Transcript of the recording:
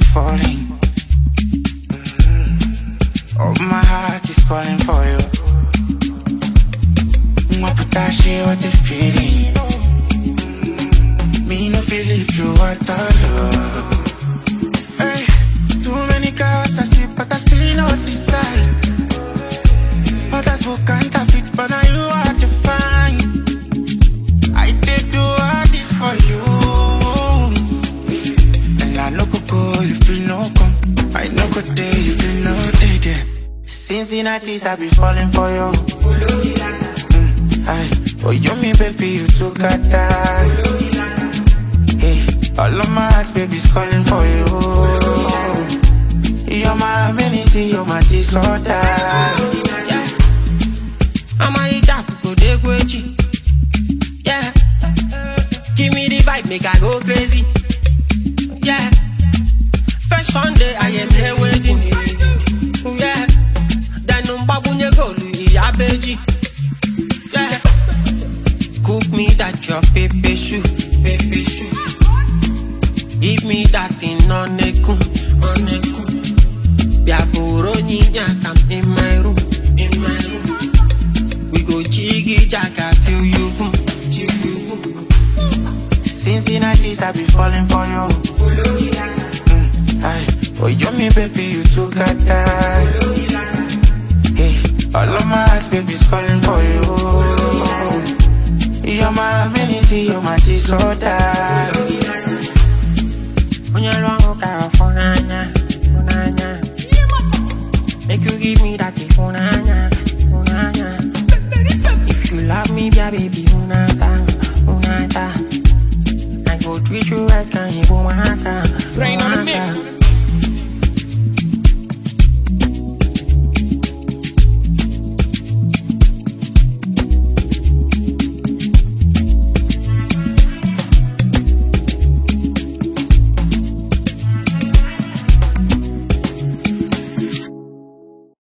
falling. Oh, my heart is calling for you. Mwaputashi, what the feeling? Me no believe you at all. Hey, too many cars I see, but I still not decide. Others who can't have it, but now you are defined. I did do all this for you, and I no go go if you no come. I no go there if you no day there. Cincinnati's I be falling for you. Oh, you me baby, you too got that. Hey, all of my heart, baby's calling for you. You're my amenity, you're my disorder. Yeah. I'm a chap, go dey crazy. Yeah. Give me the vibe, make I go crazy. Yeah. First Sunday, I am here waiting. Yeah. Then Mbabunye go Louis Abeji. Yeah. Cook me that your pepe shoe, pepe shoe. Give me that thing on a coon, on a coon. Biaburo I'm in my room, in my room. We go jiggy jagga till you boom, till you boom. Cincinnati's I be falling for you. Oh, you me baby, you too got that. Hey, all of my heart, baby's calling for you. You're my amenity, you're my disorder. When you're wrong, okay, for nanya. Make you give me that phone.